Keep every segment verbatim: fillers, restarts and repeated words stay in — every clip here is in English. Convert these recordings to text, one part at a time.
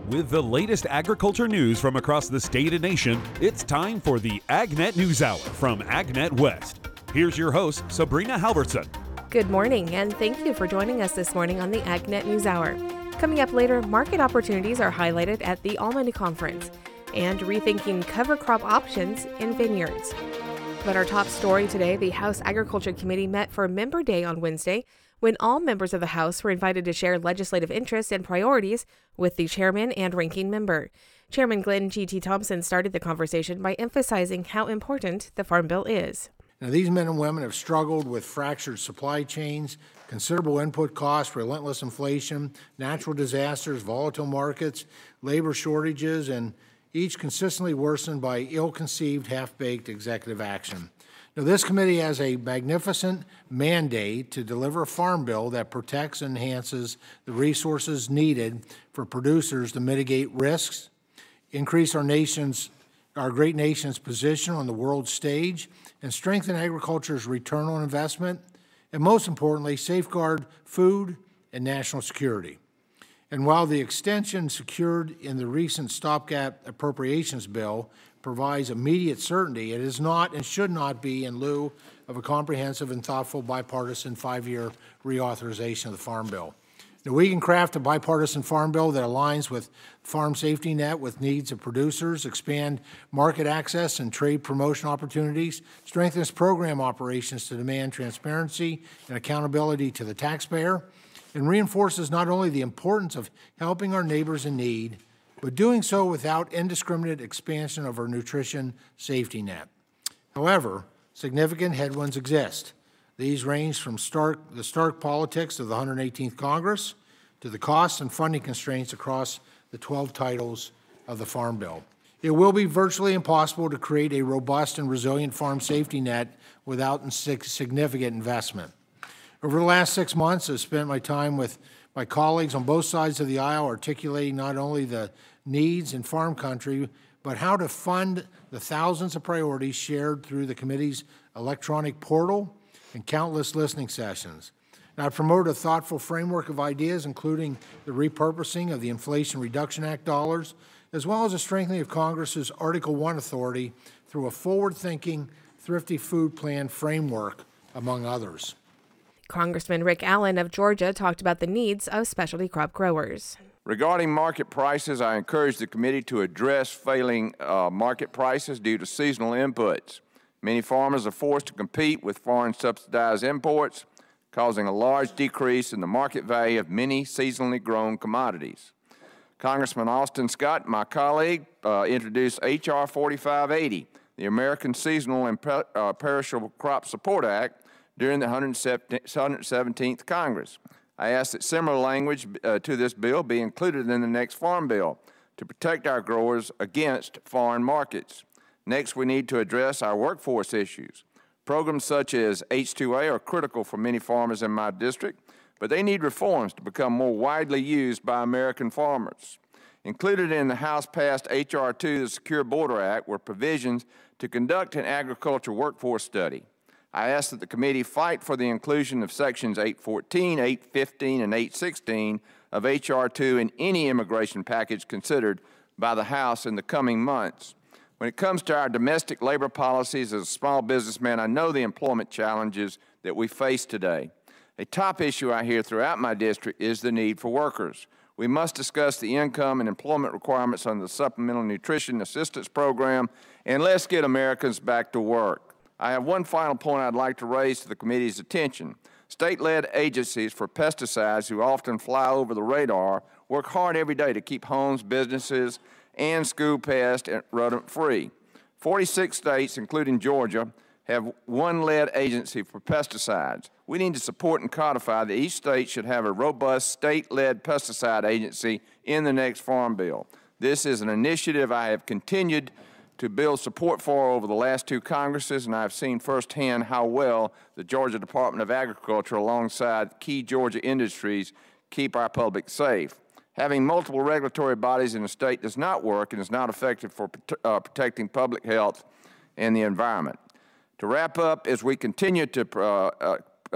With the latest agriculture news from across the state and nation, it's time for the AgNet News Hour from AgNet West. Here's your host, Sabrina Halverson. Good morning, and thank you for joining us this morning on the AgNet News Hour. Coming up later, market opportunities are highlighted at the Almond Conference and rethinking cover crop options in vineyards. But our top story today, the House Agriculture Committee met for Member Day on Wednesday, when all members of the House were invited to share legislative interests and priorities with the chairman and ranking member. Chairman Glenn G T Thompson started the conversation by emphasizing how important the Farm Bill is. Now, these men and women have struggled with fractured supply chains, considerable input costs, relentless inflation, natural disasters, volatile markets, labor shortages, and each consistently worsened by ill-conceived, half-baked executive action. Now, this committee has a magnificent mandate to deliver a farm bill that protects and enhances the resources needed for producers to mitigate risks, increase our nation's, our great nation's position on the world stage, and strengthen agriculture's return on investment, and most importantly, safeguard food and national security. And while the extension secured in the recent stopgap appropriations bill provides immediate certainty, it is not and should not be in lieu of a comprehensive and thoughtful bipartisan five-year reauthorization of the Farm Bill. Now, we can craft a bipartisan farm bill that aligns with farm safety net with needs of producers, expand market access and trade promotion opportunities, strengthens program operations to demand transparency and accountability to the taxpayer, and reinforces not only the importance of helping our neighbors in need, but doing so without indiscriminate expansion of our nutrition safety net. However, significant headwinds exist. These range from stark, the stark politics of the one hundred eighteenth Congress to the costs and funding constraints across the twelve titles of the Farm Bill. It will be virtually impossible to create a robust and resilient farm safety net without significant investment. Over the last six months, I've spent my time with my colleagues on both sides of the aisle articulating not only the needs in farm country, but how to fund the thousands of priorities shared through the committee's electronic portal and countless listening sessions. Now, I promote a thoughtful framework of ideas, including the repurposing of the Inflation Reduction Act dollars, as well as a strengthening of Congress's Article one authority through a forward-thinking, thrifty food plan framework, among others. Congressman Rick Allen of Georgia talked about the needs of specialty crop growers. Regarding market prices, I encourage the committee to address failing uh, market prices due to seasonal inputs. Many farmers are forced to compete with foreign subsidized imports, causing a large decrease in the market value of many seasonally grown commodities. Congressman Austin Scott, my colleague, uh, introduced H R forty-five eighty, the American Seasonal and per uh, Perishable Crop Support Act, during the one hundred seventeenth Congress. I asked that similar language uh, to this bill be included in the next Farm Bill to protect our growers against foreign markets. Next, we need to address our workforce issues. Programs such as H two A are critical for many farmers in my district, but they need reforms to become more widely used by American farmers. Included in the House-passed H R two, the Secure Border Act, were provisions to conduct an agriculture workforce study. I ask that the committee fight for the inclusion of sections eight fourteen, eight fifteen, and eight sixteen of H R two in any immigration package considered by the House in the coming months. When it comes to our domestic labor policies, as a small businessman, I know the employment challenges that we face today. A top issue I hear throughout my district is the need for workers. We must discuss the income and employment requirements under the Supplemental Nutrition Assistance Program, and let's get Americans back to work. I have one final point I'd like to raise to the committee's attention. State-led agencies for pesticides, who often fly over the radar, work hard every day to keep homes, businesses, and school pest and rodent-free. forty-six states, including Georgia, have one lead agency for pesticides. We need to support and codify that each state should have a robust state-led pesticide agency in the next Farm Bill. This is an initiative I have continued to build support for over the last two Congresses, and I've seen firsthand how well the Georgia Department of Agriculture, alongside key Georgia industries, keep our public safe. Having multiple regulatory bodies in a state does not work and is not effective for uh, protecting public health and the environment. To wrap up, as we continue to uh, uh, uh,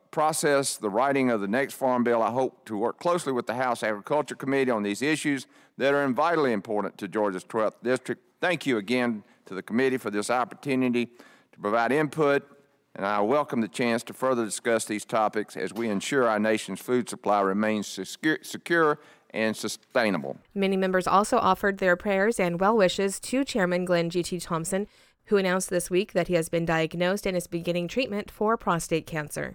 process the writing of the next Farm Bill, I hope to work closely with the House Agriculture Committee on these issues that are vitally important to Georgia's twelfth District. Thank you again to the committee for this opportunity to provide input, and I welcome the chance to further discuss these topics as we ensure our nation's food supply remains secure, secure and sustainable. Many members also offered their prayers and well wishes to Chairman Glenn G T Thompson, who announced this week that he has been diagnosed and is beginning treatment for prostate cancer.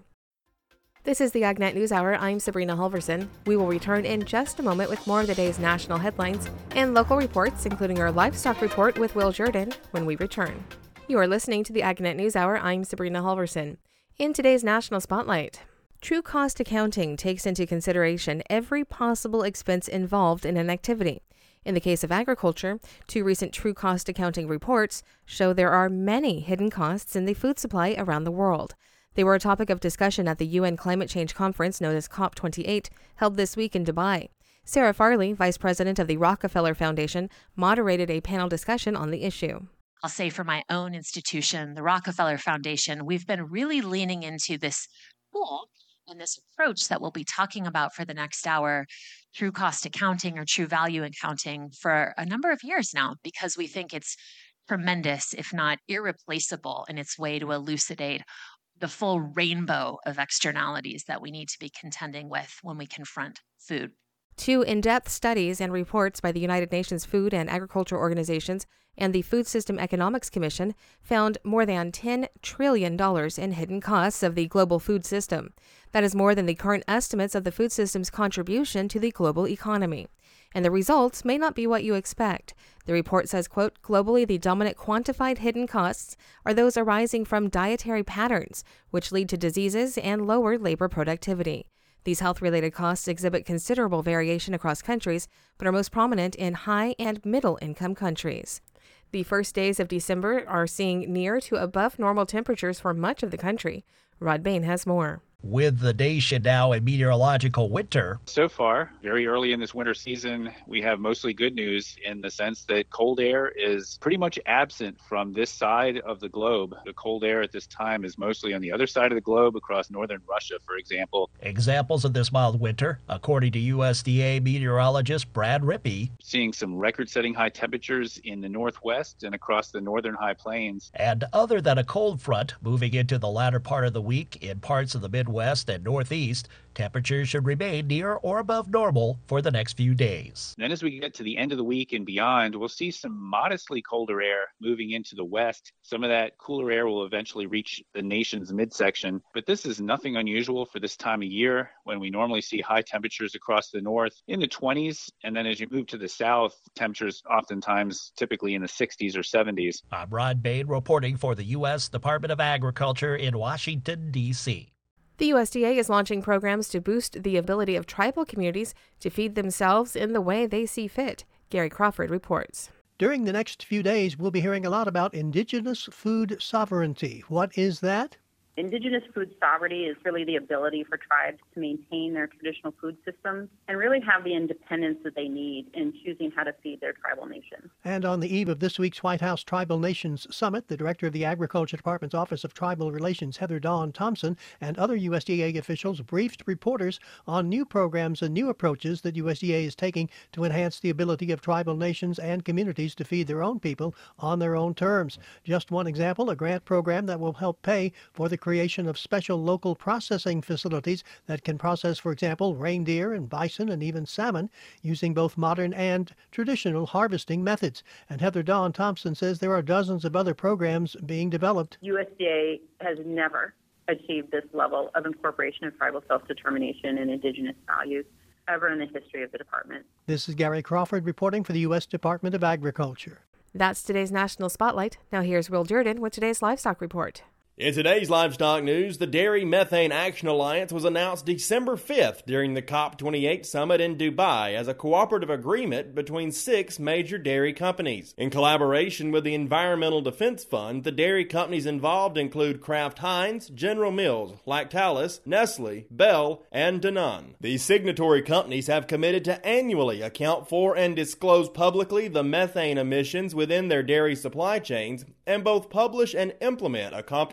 This is the AgNet News Hour. I'm Sabrina Halverson. We will return in just a moment with more of the day's national headlines and local reports, including our livestock report with Will Jordan, when we return. You are listening to the AgNet News Hour. I'm Sabrina Halverson. In today's National Spotlight, True Cost Accounting takes into consideration every possible expense involved in an activity. In the case of agriculture, two recent True Cost Accounting reports show there are many hidden costs in the food supply around the world. They were a topic of discussion at the U N Climate Change Conference known as COP twenty-eight, held this week in Dubai. Sarah Farley, Vice President of the Rockefeller Foundation, moderated a panel discussion on the issue. I'll say for my own institution, the Rockefeller Foundation, we've been really leaning into this tool and this approach that we'll be talking about for the next hour, true cost accounting or true value accounting, for a number of years now, because we think it's tremendous, if not irreplaceable, in its way to elucidate the full rainbow of externalities that we need to be contending with when we confront food. Two in-depth studies and reports by the United Nations Food and Agriculture Organizations and the Food System Economics Commission found more than ten trillion dollars in hidden costs of the global food system. That is more than the current estimates of the food system's contribution to the global economy. And the results may not be what you expect. The report says, quote, globally, the dominant quantified hidden costs are those arising from dietary patterns, which lead to diseases and lower labor productivity. These health-related costs exhibit considerable variation across countries, but are most prominent in high and middle-income countries. The first days of December are seeing near to above normal temperatures for much of the country. Rod Bain has more. With the nation now in meteorological winter. So far, very early in this winter season, we have mostly good news in the sense that cold air is pretty much absent from this side of the globe. The cold air at this time is mostly on the other side of the globe, across northern Russia, for example. Examples of this mild winter, according to U S D A meteorologist Brad Rippey. Seeing some record-setting high temperatures in the northwest and across the northern high plains. And other than a cold front moving into the latter part of the week in parts of the Midwest, West and Northeast, temperatures should remain near or above normal for the next few days. Then as we get to the end of the week and beyond, we'll see some modestly colder air moving into the west. Some of that cooler air will eventually reach the nation's midsection, but this is nothing unusual for this time of year when we normally see high temperatures across the north in the twenties, and then as you move to the south, temperatures oftentimes typically in the sixties or seventies. I'm Rod Bain reporting for the U S Department of Agriculture in Washington, D C The U S D A is launching programs to boost the ability of tribal communities to feed themselves in the way they see fit. Gary Crawford reports. During the next few days, we'll be hearing a lot about indigenous food sovereignty. What is that? Indigenous food sovereignty is really the ability for tribes to maintain their traditional food systems and really have the independence that they need in choosing how to feed their tribal nation. And on the eve of this week's White House Tribal Nations Summit, the director of the Agriculture Department's Office of Tribal Relations, Heather Dawn Thompson, and other U S D A officials briefed reporters on new programs and new approaches that U S D A is taking to enhance the ability of tribal nations and communities to feed their own people on their own terms. Just one example, a grant program that will help pay for the creation of special local processing facilities that can process, for example, reindeer and bison and even salmon using both modern and traditional harvesting methods. And Heather Dawn Thompson says there are dozens of other programs being developed. U S D A has never achieved this level of incorporation of tribal self-determination and indigenous values ever in the history of the department. This is Gary Crawford reporting for the U S Department of Agriculture. That's today's National Spotlight. Now here's Will Jordan with today's Livestock Report. In today's livestock news, the Dairy Methane Action Alliance was announced December fifth during the COP twenty-eight summit in Dubai as a cooperative agreement between six major dairy companies. In collaboration with the Environmental Defense Fund, the dairy companies involved include Kraft Heinz, General Mills, Lactalis, Nestle, Bell, and Danone. The signatory companies have committed to annually account for and disclose publicly the methane emissions within their dairy supply chains and both publish and implement a comprehensive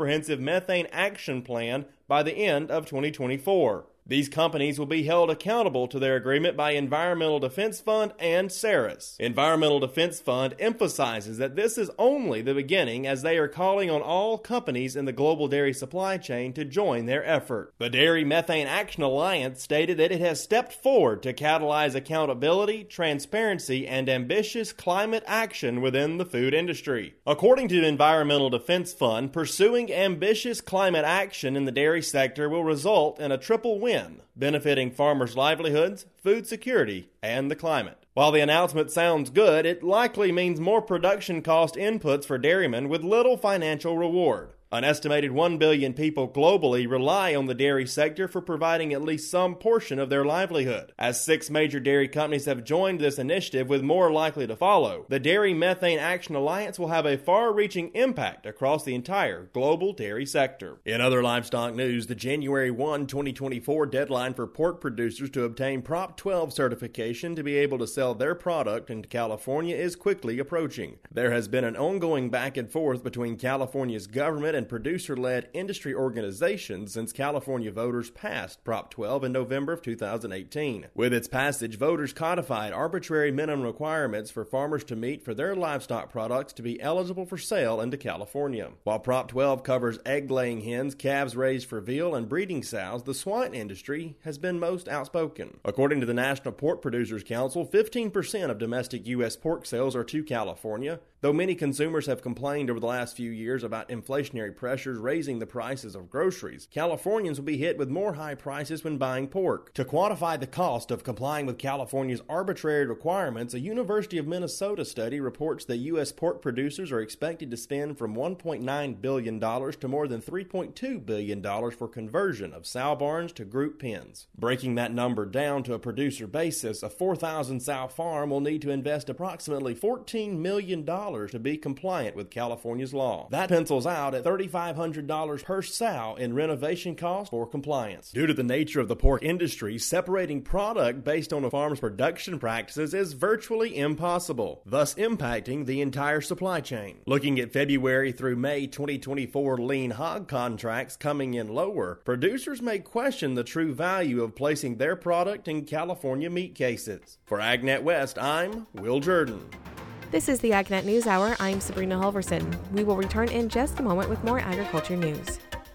Comprehensive Methane Action Plan by the end of twenty twenty-four. These companies will be held accountable to their agreement by Environmental Defense Fund and SERIS. Environmental Defense Fund emphasizes that this is only the beginning, as they are calling on all companies in the global dairy supply chain to join their effort. The Dairy Methane Action Alliance stated that it has stepped forward to catalyze accountability, transparency, and ambitious climate action within the food industry. According to the Environmental Defense Fund, pursuing ambitious climate action in the dairy sector will result in a triple win, benefiting farmers' livelihoods, food security, and the climate. While the announcement sounds good, it likely means more production cost inputs for dairymen with little financial reward. An estimated one billion people globally rely on the dairy sector for providing at least some portion of their livelihood. As six major dairy companies have joined this initiative, with more likely to follow, the Dairy Methane Action Alliance will have a far-reaching impact across the entire global dairy sector. In other livestock news, the January first, twenty twenty-four deadline for pork producers to obtain Prop twelve certification to be able to sell their product in California is quickly approaching. There has been an ongoing back and forth between California's government and producer-led industry organizations since California voters passed Prop twelve in November of two thousand eighteen. With its passage, voters codified arbitrary minimum requirements for farmers to meet for their livestock products to be eligible for sale into California. While Prop twelve covers egg-laying hens, calves raised for veal, and breeding sows, the swine industry has been most outspoken. According to the National Pork Producers Council, fifteen percent of domestic U S pork sales are to California. Though many consumers have complained over the last few years about inflationary pressures raising the prices of groceries, Californians will be hit with more high prices when buying pork. To quantify the cost of complying with California's arbitrary requirements, a University of Minnesota study reports that U S pork producers are expected to spend from one point nine billion dollars to more than three point two billion dollars for conversion of sow barns to group pens. Breaking that number down to a producer basis, a four thousand sow farm will need to invest approximately fourteen million dollars to be compliant with California's law. That pencils out at three thousand five hundred dollars per sow in renovation costs for compliance. Due to the nature of the pork industry, separating product based on a farm's production practices is virtually impossible, thus impacting the entire supply chain. Looking at February through May twenty twenty-four lean hog contracts coming in lower, producers may question the true value of placing their product in California meat cases. For AgNet West, I'm Will Jordan. This is the AgNet News Hour. I'm Sabrina Halverson. We will return in just a moment with more agriculture news.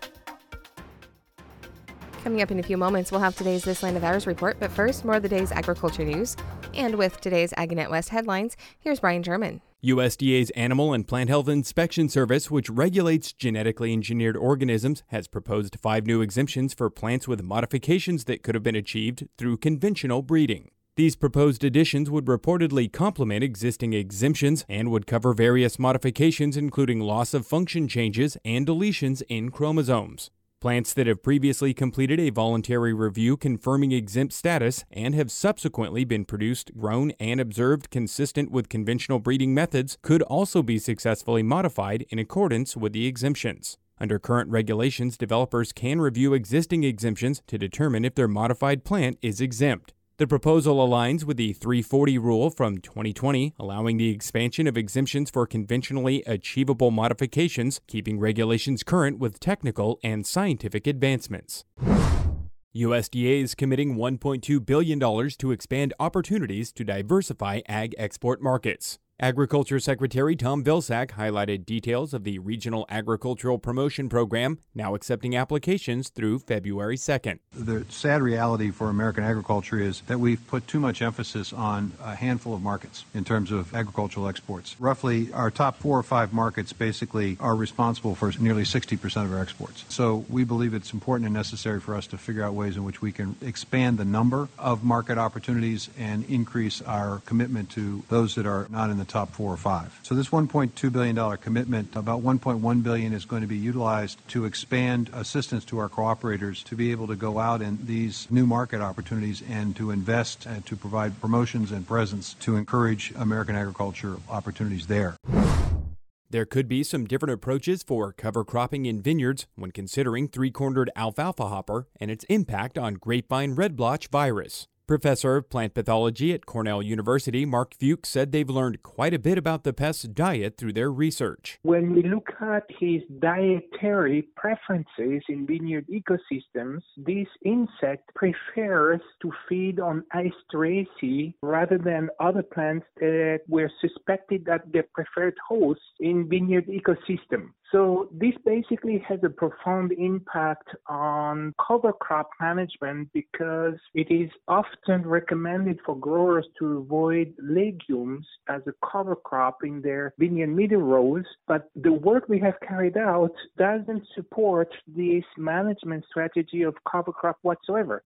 Coming up in a few moments, we'll have today's This Land of Ours report, but first, more of the day's agriculture news. And with today's AgNet West headlines, here's Brian German. U S D A's Animal and Plant Health Inspection Service, which regulates genetically engineered organisms, has proposed five new exemptions for plants with modifications that could have been achieved through conventional breeding. These proposed additions would reportedly complement existing exemptions and would cover various modifications, including loss of function changes and deletions in chromosomes. Plants that have previously completed a voluntary review confirming exempt status and have subsequently been produced, grown, and observed consistent with conventional breeding methods could also be successfully modified in accordance with the exemptions. Under current regulations, developers can review existing exemptions to determine if their modified plant is exempt. The proposal aligns with the three forty rule from twenty twenty, allowing the expansion of exemptions for conventionally achievable modifications, keeping regulations current with technical and scientific advancements. U S D A is committing one point two billion dollars to expand opportunities to diversify ag export markets. Agriculture Secretary Tom Vilsack highlighted details of the Regional Agricultural Promotion Program, now accepting applications through February second. The sad reality for American agriculture is that we've put too much emphasis on a handful of markets in terms of agricultural exports. Roughly, our top four or five markets basically are responsible for nearly sixty percent of our exports. So we believe it's important and necessary for us to figure out ways in which we can expand the number of market opportunities and increase our commitment to those that are not in the top four or five. So this one point two billion dollars commitment, about one point one billion dollars is going to be utilized to expand assistance to our cooperators to be able to go out in these new market opportunities and to invest and to provide promotions and presence to encourage American agriculture opportunities there. There could be some different approaches for cover cropping in vineyards when considering three-cornered alfalfa hopper and its impact on grapevine red blotch virus. Professor of plant pathology at Cornell University, Mark Fuchs, said they've learned quite a bit about the pest's diet through their research. When we look at his dietary preferences in vineyard ecosystems, this insect prefers to feed on Asteraceae rather than other plants that were suspected that they're preferred hosts in vineyard ecosystem. So this basically has a profound impact on cover crop management because it is often recommended for growers to avoid legumes as a cover crop in their vineyard middle rows. But the work we have carried out doesn't support this management strategy of cover crop whatsoever.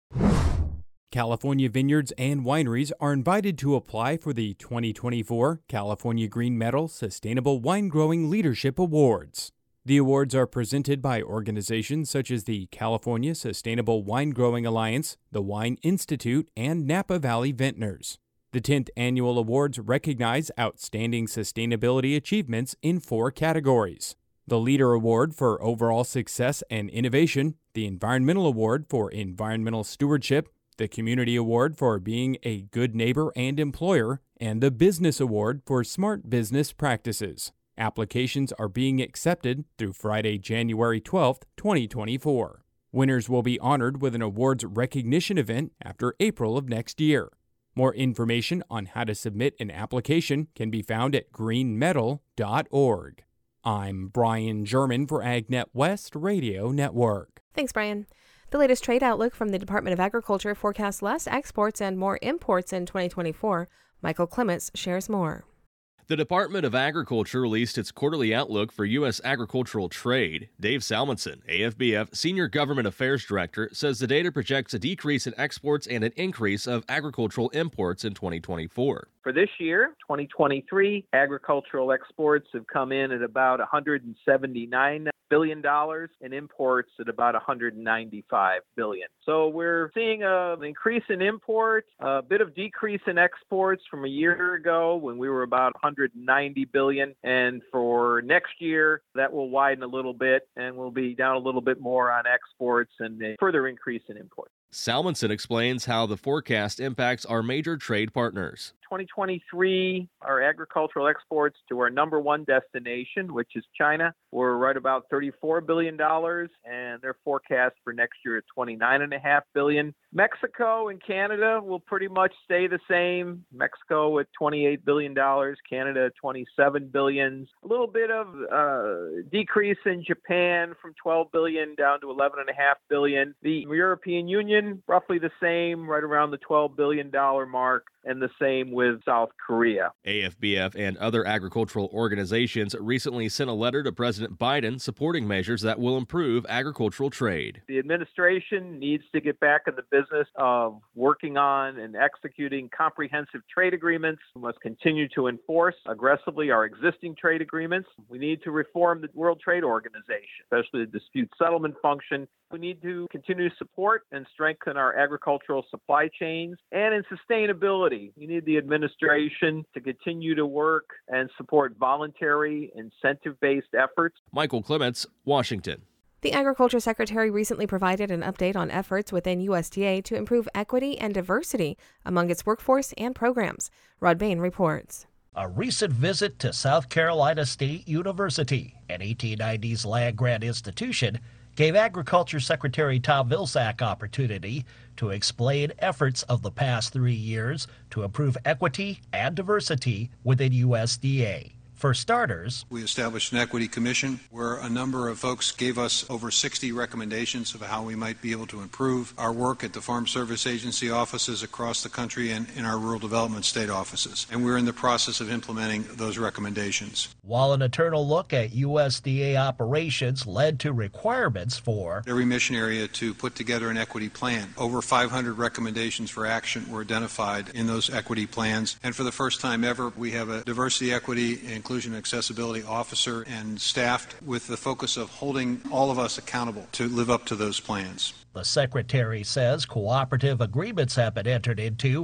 California vineyards and wineries are invited to apply for the twenty twenty-four California Green Medal Sustainable Wine Growing Leadership Awards. The awards are presented by organizations such as the California Sustainable Wine Growing Alliance, the Wine Institute, and Napa Valley Vintners. The tenth annual awards recognize outstanding sustainability achievements in four categories: the Leader Award for overall success and innovation, the Environmental Award for environmental stewardship, the Community Award for being a good neighbor and employer, and the Business Award for smart business practices. Applications are being accepted through Friday, January twelfth, twenty twenty-four. Winners will be honored with an awards recognition event after April of next year. More information on how to submit an application can be found at green medal dot org. I'm Brian German for AgNet West Radio Network. Thanks, Brian. The latest trade outlook from the Department of Agriculture forecasts less exports and more imports in twenty twenty-four. Michael Clements shares more. The Department of Agriculture released its quarterly outlook for U S agricultural trade. Dave Salmonson, A F B F Senior Government Affairs Director, says the data projects a decrease in exports and an increase of agricultural imports in twenty twenty-four. For this year, twenty twenty-three, agricultural exports have come in at about one hundred seventy-nine billion dollars and imports at about one hundred ninety-five billion dollars. So we're seeing a, an increase in imports, a bit of decrease in exports from a year ago when we were about one hundred ninety billion dollars. And for next year, that will widen a little bit and we'll be down a little bit more on exports and a further increase in imports. Salmonson explains how the forecast impacts our major trade partners. twenty twenty-three, our agricultural exports to our number one destination, which is China, were right about thirty-four billion dollars, and their forecast for next year at twenty-nine point five billion dollars. Mexico and Canada will pretty much stay the same. Mexico at twenty-eight billion dollars, Canada at twenty-seven billion dollars. A little bit of uh, decrease in Japan from twelve billion dollars down to eleven point five billion dollars. The European Union, roughly the same, right around the twelve billion dollars mark, and the same with South Korea. A F B F and other agricultural organizations recently sent a letter to President Biden supporting measures that will improve agricultural trade. The administration needs to get back in the business of working on and executing comprehensive trade agreements. We must continue to enforce aggressively our existing trade agreements. We need to reform the World Trade Organization, especially the dispute settlement function. We need to continue to support and strengthen our agricultural supply chains. And in sustainability, we need the administration to continue to work and support voluntary, incentive-based efforts. Michael Clements, Washington. The Agriculture Secretary recently provided an update on efforts within U S D A to improve equity and diversity among its workforce and programs. Rod Bain reports. A recent visit to South Carolina State University, an eighteen nineties land-grant institution, gave Agriculture Secretary Tom Vilsack opportunity to explain efforts of the past three years to improve equity and diversity within U S D A. For starters, we established an equity commission where a number of folks gave us over sixty recommendations of how we might be able to improve our work at the Farm Service Agency offices across the country and in our rural development state offices. And we're in the process of implementing those recommendations. While an internal look at U S D A operations led to requirements for every mission area to put together an equity plan. Over five hundred recommendations for action were identified in those equity plans. And for the first time ever, we have a diversity, equity, and inclusion and accessibility officer and staffed with the focus of holding all of us accountable to live up to those plans. The Secretary says cooperative agreements have been entered into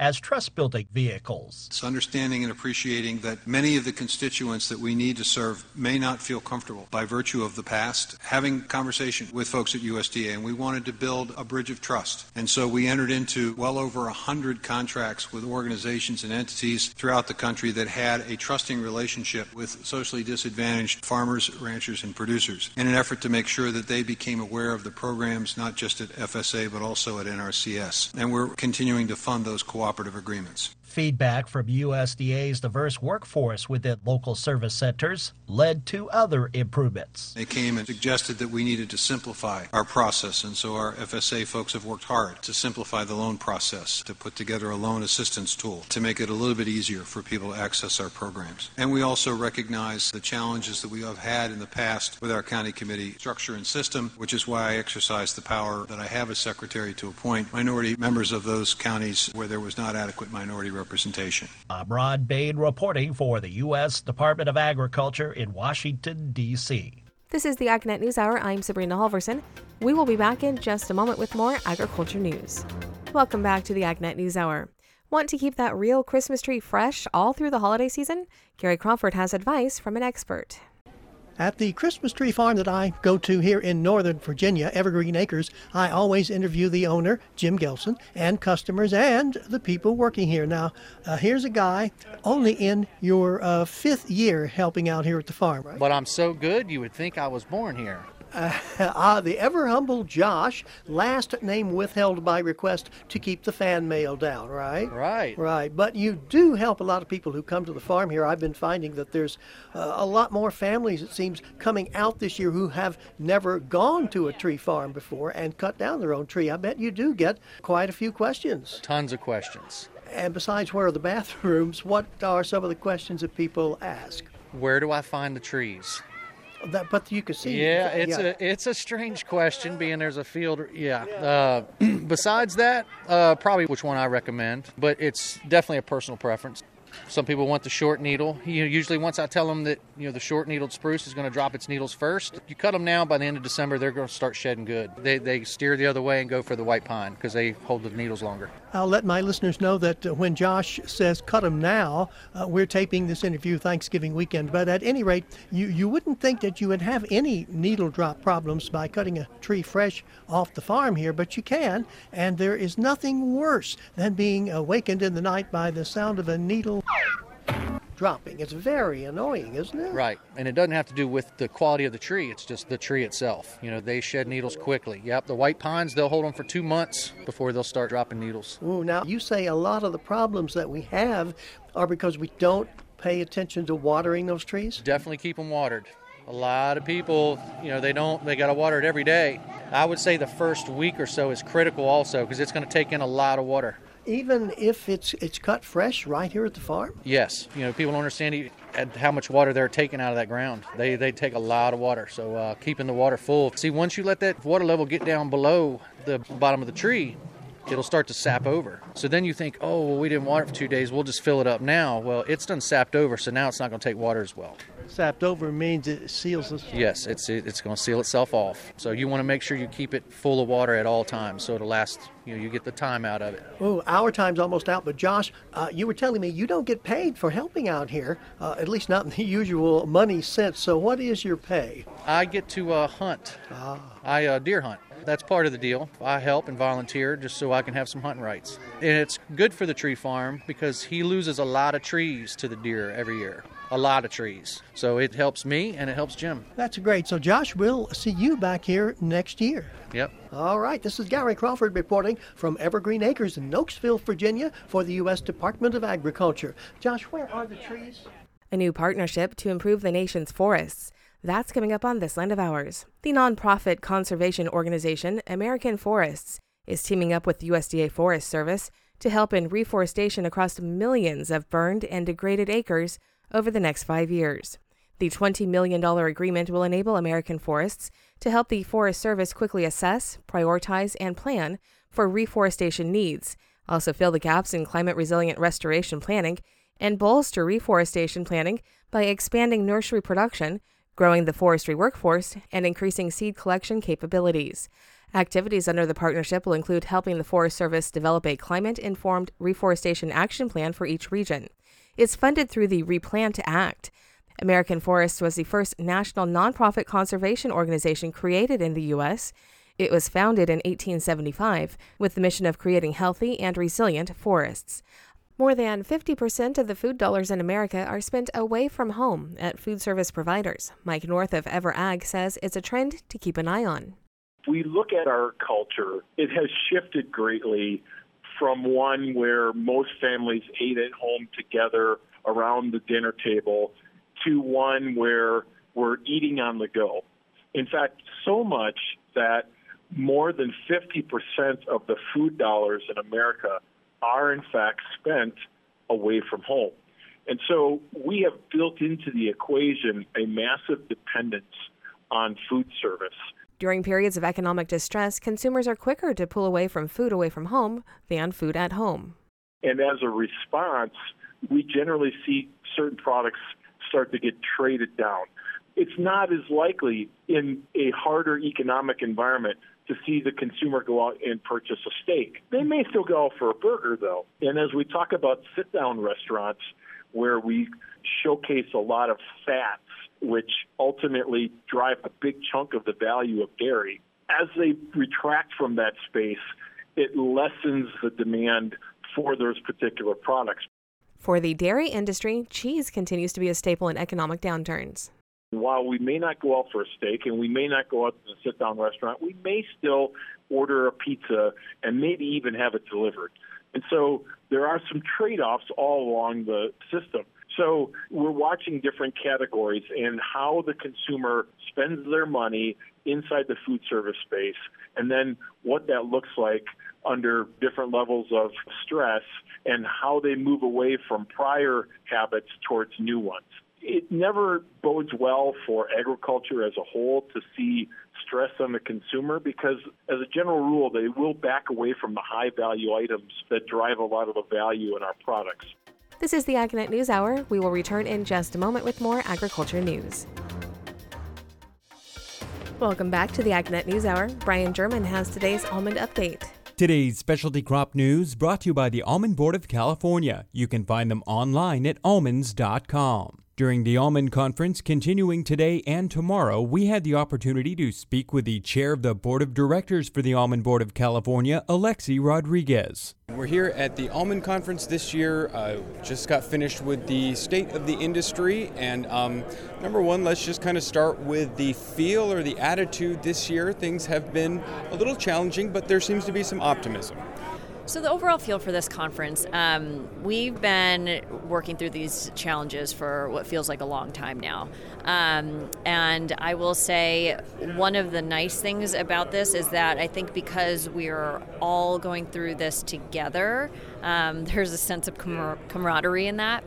as trust-building vehicles. It's understanding and appreciating that many of the constituents that we need to serve may not feel comfortable by virtue of the past, having conversation with folks at U S D A, and we wanted to build a bridge of trust. And so we entered into well over one hundred contracts with organizations and entities throughout the country that had a trusting relationship with socially disadvantaged farmers, ranchers, and producers in an effort to make sure that they became aware of the programs, not just at F S A, but also at N R C S. And we're continuing to fund those cooperative agreements. Feedback from U S D A's diverse workforce within local service centers led to other improvements. They came and suggested that we needed to simplify our process, and so our F S A folks have worked hard to simplify the loan process, to put together a loan assistance tool, to make it a little bit easier for people to access our programs. And we also recognize the challenges that we have had in the past with our county committee structure and system, which is why I exercise the power that I have as secretary to appoint minority members of those counties where there was not adequate minority representation. representation. I'm Rod Bain reporting for the U S Department of Agriculture in Washington, D C This is the AgNet News Hour. I'm Sabrina Halverson. We will be back in just a moment with more agriculture news. Welcome back to the AgNet News Hour. Want to keep that real Christmas tree fresh all through the holiday season? Gary Crawford has advice from an expert. At the Christmas tree farm that I go to here in Northern Virginia, Evergreen Acres, I always interview the owner, Jim Gelson, and customers and the people working here. Now, uh, here's a guy only in your uh, fifth year helping out here at the farm, right? But I'm so good, you would think I was born here. Uh, uh, the ever-humble Josh, last name withheld by request to keep the fan mail down, right? Right. Right. But you do help a lot of people who come to the farm here. I've been finding that there's uh, a lot more families, it seems, coming out this year who have never gone to a tree farm before and cut down their own tree. I bet you do get quite a few questions. Tons of questions. And besides where are the bathrooms, what are some of the questions that people ask? Where do I find the trees? That, but you can see. Yeah, it's yeah. a it's a strange question, being there's a field. Yeah. Uh, besides that, uh, probably which one I recommend, but it's definitely a personal preference. Some people want the short needle. You know, usually once I tell them that, you know, the short needled spruce is going to drop its needles first, you cut them now, by the end of December, they're going to start shedding good. They they steer the other way and go for the white pine because they hold the needles longer. I'll let my listeners know that uh, when Josh says cut them now, uh, we're taping this interview Thanksgiving weekend. But at any rate, you, you wouldn't think that you would have any needle drop problems by cutting a tree fresh off the farm here, but you can. And there is nothing worse than being awakened in the night by the sound of a needle dropping. It's very annoying, isn't it? Right. And it doesn't have to do with the quality of the tree. It's just the tree itself. You know, they shed needles quickly. Yep. The white pines, they'll hold them for two months before they'll start dropping needles. Ooh, now, you say a lot of the problems that we have are because we don't pay attention to watering those trees? Definitely keep them watered. A lot of people, you know, they don't, they got to water it every day. I would say the first week or so is critical also because it's going to take in a lot of water. Even if it's it's cut fresh right here at the farm? Yes. You know, people don't understand how much water they're taking out of that ground. They they take a lot of water, so uh, keeping the water full. See, once you let that water level get down below the bottom of the tree, it'll start to sap over. So then you think, oh, well, we didn't water it for two days, we'll just fill it up now. Well, it's done sapped over, so now it's not going to take water as well. Sapped over means it seals the... Yes, it's it's going to seal itself off. So you want to make sure you keep it full of water at all times so it'll last, you know, you get the time out of it. Oh, our time's almost out, but Josh, uh, you were telling me you don't get paid for helping out here, uh, at least not in the usual money sense. So what is your pay? I get to uh, hunt. Ah. I uh, deer hunt. That's part of the deal. I help and volunteer just so I can have some hunting rights. And it's good for the tree farm because he loses a lot of trees to the deer every year. A lot of trees. So it helps me and it helps Jim. That's great. So Josh, we'll see you back here next year. Yep. All right. This is Gary Crawford reporting from Evergreen Acres in Nokesville, Virginia for the U S Department of Agriculture. Josh, where are the trees? A new partnership to improve the nation's forests. That's coming up on This Land of Ours. The nonprofit conservation organization American Forests is teaming up with the U S D A Forest Service to help in reforestation across millions of burned and degraded acres over the next five years. The twenty million dollars agreement will enable American Forests to help the Forest Service quickly assess, prioritize, and plan for reforestation needs, also fill the gaps in climate-resilient restoration planning, and bolster reforestation planning by expanding nursery production, growing the forestry workforce, and increasing seed collection capabilities. Activities under the partnership will include helping the Forest Service develop a climate-informed reforestation action plan for each region. It's funded through the Replant Act. American Forests was the first national nonprofit conservation organization created in the U S. It was founded in eighteen seventy-five with the mission of creating healthy and resilient forests. More than fifty percent of the food dollars in America are spent away from home at food service providers. Mike North of EverAg says it's a trend to keep an eye on. We look at our culture, it has shifted greatly from one where most families ate at home together around the dinner table to one where we're eating on the go. In fact, so much that more than fifty percent of the food dollars in America are in fact spent away from home. And so we have built into the equation a massive dependence on food service. During periods of economic distress, consumers are quicker to pull away from food away from home than food at home. And as a response, we generally see certain products start to get traded down. It's not as likely in a harder economic environment to see the consumer go out and purchase a steak. They may still go out for a burger, though. And as we talk about sit-down restaurants where we showcase a lot of fats, which ultimately drive a big chunk of the value of dairy, as they retract from that space, it lessens the demand for those particular products. For the dairy industry, cheese continues to be a staple in economic downturns. While we may not go out for a steak and we may not go out to a sit-down restaurant, we may still order a pizza and maybe even have it delivered. And so there are some trade-offs all along the system. So we're watching different categories and how the consumer spends their money inside the food service space, and then what that looks like under different levels of stress and how they move away from prior habits towards new ones. It never bodes well for agriculture as a whole to see stress on the consumer because, as a general rule, they will back away from the high-value items that drive a lot of the value in our products. This is the AgNet News Hour. We will return in just a moment with more agriculture news. Welcome back to the AgNet News Hour. Brian German has today's almond update. Today's specialty crop news brought to you by the Almond Board of California. You can find them online at almonds dot com. During the Almond Conference, continuing today and tomorrow, we had the opportunity to speak with the chair of the Board of Directors for the Almond Board of California, Alexi Rodriguez. We're here at the Almond Conference this year. Uh, just got finished with the state of the industry. And um, number one, let's just kind of start with the feel or the attitude this year. Things have been a little challenging, but there seems to be some optimism. So the overall feel for this conference, um, we've been working through these challenges for what feels like a long time now. Um, and I will say one of the nice things about this is that I think because we are all going through this together, um, there's a sense of camar- camaraderie in that.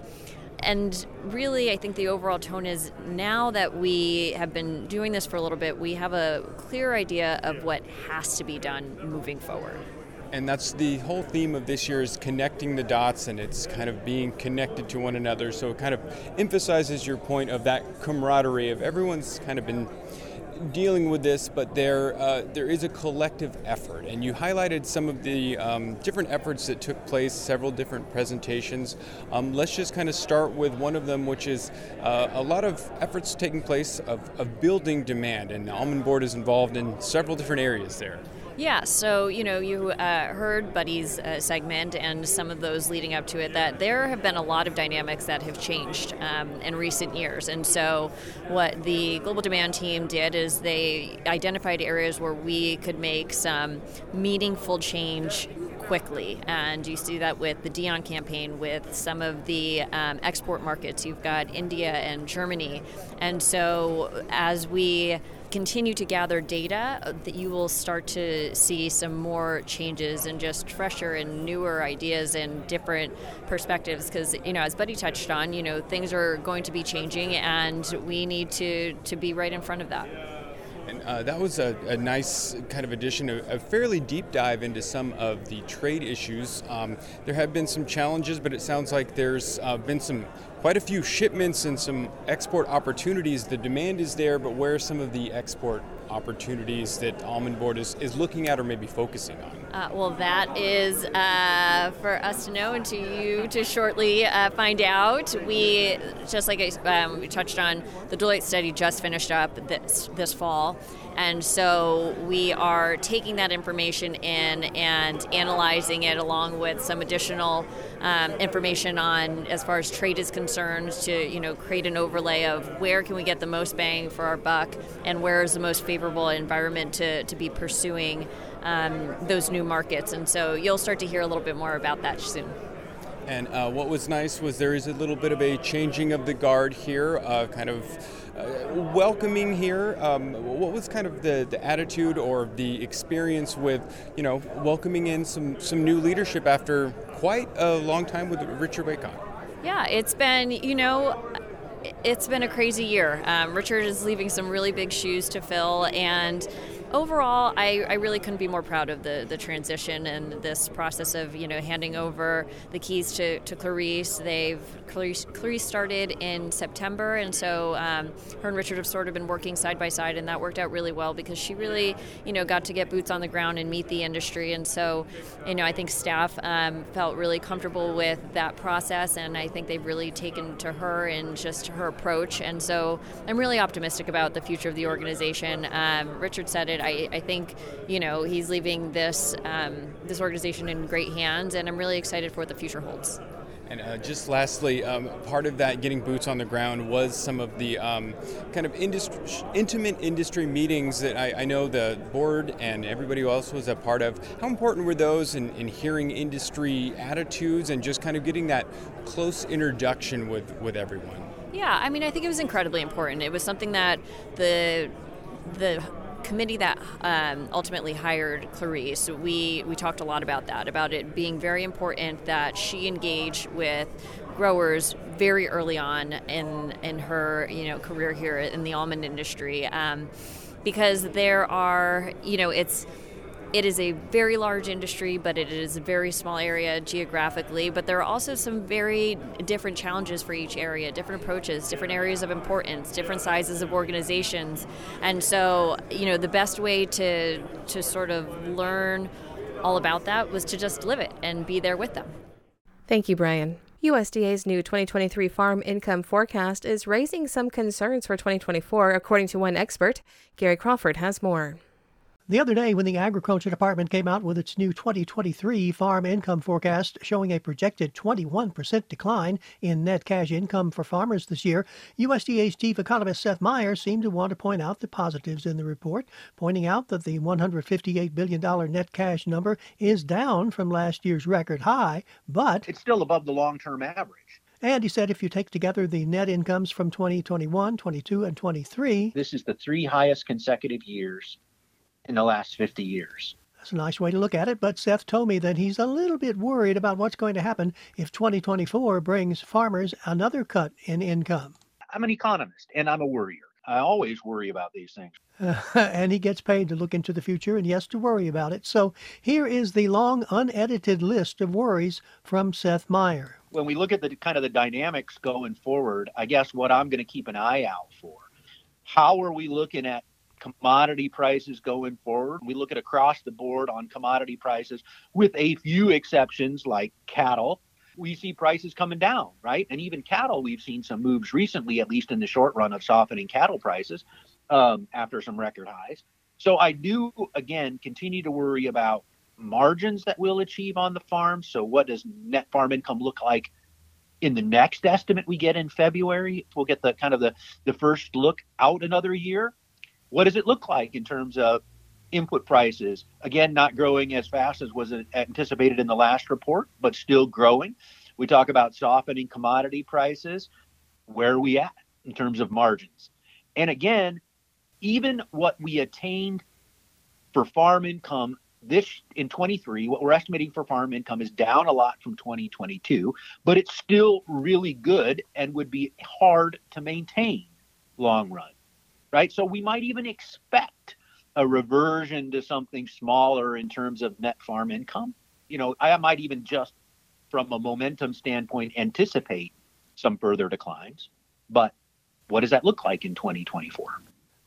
And really, I think the overall tone is now that we have been doing this for a little bit, we have a clear idea of what has to be done moving forward. And that's the whole theme of this year is connecting the dots, and it's kind of being connected to one another. So it kind of emphasizes your point of that camaraderie of everyone's kind of been dealing with this, but there uh, there is a collective effort. And you highlighted some of the um, different efforts that took place, several different presentations. Um, let's just kind of start with one of them, which is uh, a lot of efforts taking place of, of building demand. And the Almond Board is involved in several different areas there. Yeah, so, you know, you uh, heard Buddy's uh, segment and some of those leading up to it, that there have been a lot of dynamics that have changed um, in recent years. And so what the Global Demand team did is they identified areas where we could make some meaningful change quickly. And you see that with the Dion campaign, with some of the um, export markets. You've got India and Germany. And so as we continue to gather data, that you will start to see some more changes and just fresher and newer ideas and different perspectives. Because, you know, as Buddy touched on, you know, things are going to be changing, and we need to, to be right in front of that. And uh, that was a, a nice kind of addition, a, a fairly deep dive into some of the trade issues. Um, there have been some challenges, but it sounds like there's uh, been some quite a few shipments and some export opportunities. The demand is there, but where are some of the export opportunities that Almond Board is, is looking at or maybe focusing on? Uh, well, that is uh, for us to know and to you to shortly uh, find out. We, just like um, we touched on, the Deloitte study just finished up this, this fall. And so we are taking that information in and analyzing it along with some additional um, information on, as far as trade is concerned, to you know create an overlay of where can we get the most bang for our buck and where is the most favorable environment to, to be pursuing um, those new markets. And so you'll start to hear a little bit more about that soon. And uh, what was nice was there is a little bit of a changing of the guard here, uh, kind of uh, welcoming here. Um, what was kind of the, the attitude or the experience with, you know, welcoming in some, some new leadership after quite a long time with Richard Waycott? Yeah, it's been, you know, it's been a crazy year. Um, Richard is leaving some really big shoes to fill, and overall, I, I really couldn't be more proud of the, the transition and this process of, you know, handing over the keys to, to Clarice. They've Clarice, Clarice started in September, and so um, her and Richard have sort of been working side by side, and that worked out really well because she really, you know, got to get boots on the ground and meet the industry. And so, you know, I think staff um, felt really comfortable with that process, and I think they've really taken to her and just her approach. And so I'm really optimistic about the future of the organization. Um, Richard said it. I, I think, you know, he's leaving this um, this organization in great hands, and I'm really excited for what the future holds. And uh, just lastly, um, part of that getting boots on the ground was some of the um, kind of industry, intimate industry meetings that I, I know the board and everybody else was a part of. How important were those in, in hearing industry attitudes and just kind of getting that close introduction with, with everyone? Yeah, I mean, I think it was incredibly important. It was something that the the committee that um, ultimately hired Clarice, we, we talked a lot about that, about it being very important that she engage with growers very early on in in her you know career here in the almond industry, um, because there are you know it's it is a very large industry, but it is a very small area geographically. But there are also some very different challenges for each area, different approaches, different areas of importance, different sizes of organizations. And so, you know, the best way to to sort of learn all about that was to just live it and be there with them. Thank you, Brian. U S D A's new twenty twenty-three farm income forecast is raising some concerns for twenty twenty-four, according to one expert. Gary Crawford has more. The other day, when the Agriculture Department came out with its new twenty twenty-three farm income forecast showing a projected twenty-one percent decline in net cash income for farmers this year, U S D A's chief economist Seth Meyer seemed to want to point out the positives in the report, pointing out that the one hundred fifty-eight billion dollars net cash number is down from last year's record high, but it's still above the long-term average. And he said if you take together the net incomes from twenty twenty-one, twenty-two, and twenty-three, this is the three highest consecutive years in the last fifty years. That's a nice way to look at it, but Seth told me that he's a little bit worried about what's going to happen if twenty twenty-four brings farmers another cut in income. I'm an economist, and I'm a worrier. I always worry about these things. Uh, and he gets paid to look into the future, and he has to worry about it. So here is the long, unedited list of worries from Seth Meyer. When we look at the kind of the dynamics going forward, I guess what I'm going to keep an eye out for, how are we looking at commodity prices going forward? We look at across the board on commodity prices with a few exceptions like cattle. We see prices coming down, right? And even cattle, we've seen some moves recently, at least in the short run, of softening cattle prices um, after some record highs. So I do, again, continue to worry about margins that we'll achieve on the farm. So what does net farm income look like in the next estimate we get in February? We'll get the kind of the, the first look out another year. What does it look like in terms of input prices? Again, not growing as fast as was anticipated in the last report, but still growing. We talk about softening commodity prices. Where are we at in terms of margins? And again, even what we attained for farm income this in twenty-three, what we're estimating for farm income is down a lot from twenty twenty-two, but it's still really good and would be hard to maintain long run. Right? So we might even expect a reversion to something smaller in terms of net farm income. You know, I might even just from a momentum standpoint anticipate some further declines. But what does that look like in twenty twenty-four?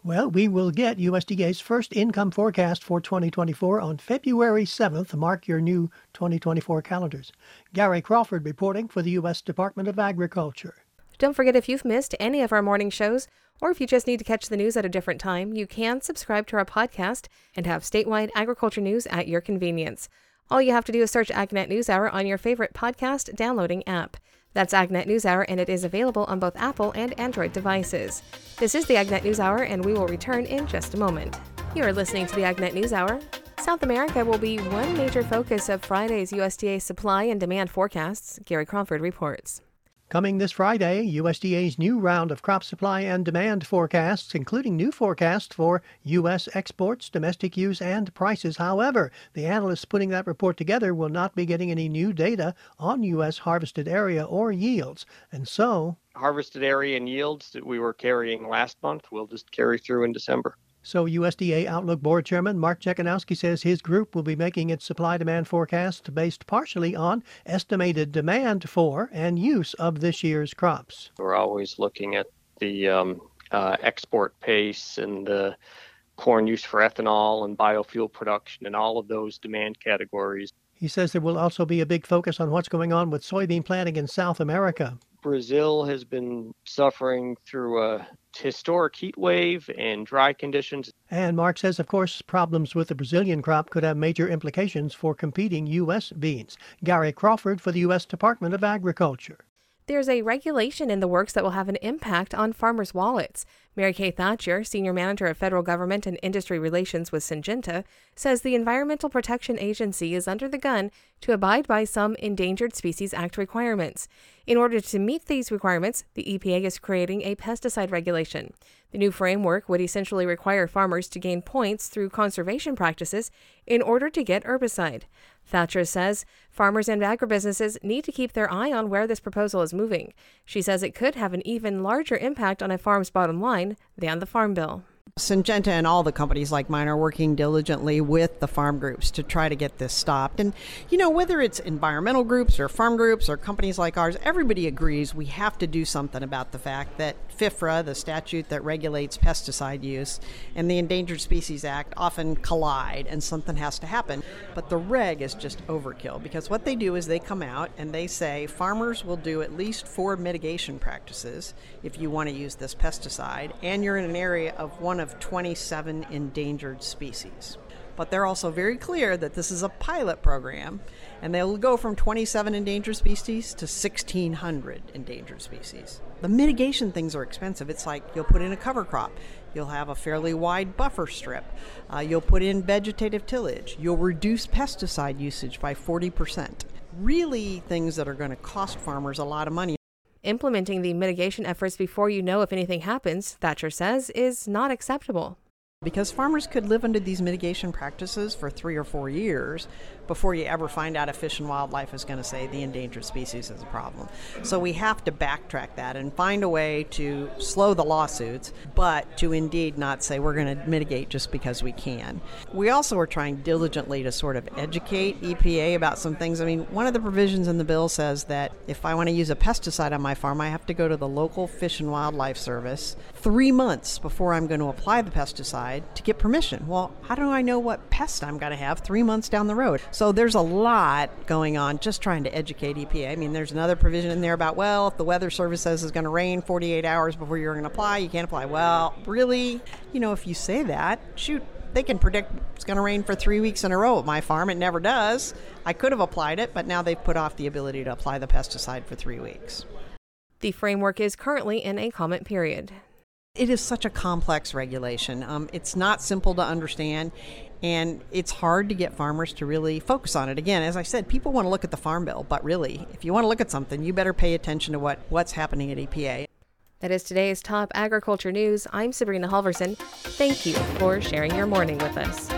Well, we will get U S D A's first income forecast for twenty twenty-four on February seventh. Mark your new twenty twenty-four calendars. Gary Crawford reporting for the U S Department of Agriculture. Don't forget, if you've missed any of our morning shows, or if you just need to catch the news at a different time, you can subscribe to our podcast and have statewide agriculture news at your convenience. All you have to do is search AgNet NewsHour on your favorite podcast downloading app. That's AgNet NewsHour, and it is available on both Apple and Android devices. This is the AgNet NewsHour, and we will return in just a moment. You are listening to the AgNet NewsHour. South America will be one major focus of Friday's U S D A supply and demand forecasts. Gary Crawford reports. Coming this Friday, U S D A's new round of crop supply and demand forecasts, including new forecasts for U S exports, domestic use, and prices. However, the analysts putting that report together will not be getting any new data on U S harvested area or yields. And so, harvested area and yields that we were carrying last month will just carry through in December. So U S D A Outlook Board Chairman Mark Jekanowski says his group will be making its supply-demand forecast based partially on estimated demand for and use of this year's crops. We're always looking at the um, uh, export pace and the corn use for ethanol and biofuel production and all of those demand categories. He says there will also be a big focus on what's going on with soybean planting in South America. Brazil has been suffering through a historic heat wave and dry conditions. And Mark says, of course, problems with the Brazilian crop could have major implications for competing U S beans. Gary Crawford for the U S Department of Agriculture. There's a regulation in the works that will have an impact on farmers' wallets. Mary Kay Thatcher, Senior Manager of Federal Government and Industry Relations with Syngenta, says the Environmental Protection Agency is under the gun to abide by some Endangered Species Act requirements. In order to meet these requirements, the E P A is creating a pesticide regulation. The new framework would essentially require farmers to gain points through conservation practices in order to get herbicide. Thatcher says farmers and agribusinesses need to keep their eye on where this proposal is moving. She says it could have an even larger impact on a farm's bottom line than the Farm Bill. Syngenta and all the companies like mine are working diligently with the farm groups to try to get this stopped. And, you know, whether it's environmental groups or farm groups or companies like ours, everybody agrees we have to do something about the fact that FIFRA, the statute that regulates pesticide use, and the Endangered Species Act often collide, and something has to happen. But the reg is just overkill, because what they do is they come out and they say farmers will do at least four mitigation practices if you want to use this pesticide, and you're in an area of one of twenty-seven endangered species. But they're also very clear that this is a pilot program, and they'll go from twenty-seven endangered species to sixteen hundred endangered species. The mitigation things are expensive. It's like you'll put in a cover crop. You'll have a fairly wide buffer strip. Uh, you'll put in vegetative tillage. You'll reduce pesticide usage by forty percent. Really things that are going to cost farmers a lot of money. Implementing the mitigation efforts before you know if anything happens, Thatcher says, is not acceptable. Because farmers could live under these mitigation practices for three or four years before you ever find out if Fish and Wildlife is going to say the endangered species is a problem. So we have to backtrack that and find a way to slow the lawsuits, but to indeed not say we're going to mitigate just because we can. We also are trying diligently to sort of educate E P A about some things. I mean, one of the provisions in the bill says that if I want to use a pesticide on my farm, I have to go to the local Fish and Wildlife Service three months before I'm going to apply the pesticide to get permission. Well, how do I know what pest I'm going to have three months down the road? So there's a lot going on just trying to educate E P A. I mean, there's another provision in there about, well, if the Weather Service says it's going to rain forty-eight hours before you're going to apply, you can't apply. Well, really, you know, if you say that, shoot, they can predict it's going to rain for three weeks in a row at my farm. It never does. I could have applied it, but now they've put off the ability to apply the pesticide for three weeks. The framework is currently in a comment period. It is such a complex regulation. Um, it's not simple to understand, and it's hard to get farmers to really focus on it. Again, as I said, people want to look at the Farm Bill, but really, if you want to look at something, you better pay attention to what, what's happening at E P A. That is today's top agriculture news. I'm Sabrina Halverson. Thank you for sharing your morning with us.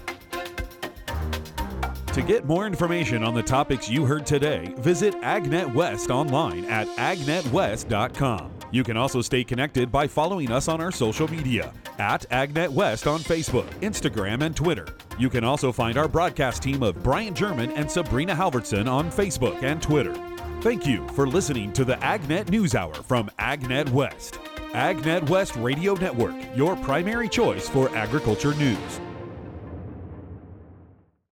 To get more information on the topics you heard today, visit AgNet West online at agnet west dot com. You can also stay connected by following us on our social media at AgNet West on Facebook, Instagram, and Twitter. You can also find our broadcast team of Brian German and Sabrina Halverson on Facebook and Twitter. Thank you for listening to the AgNet News Hour from AgNet West. AgNet West Radio Network, your primary choice for agriculture news.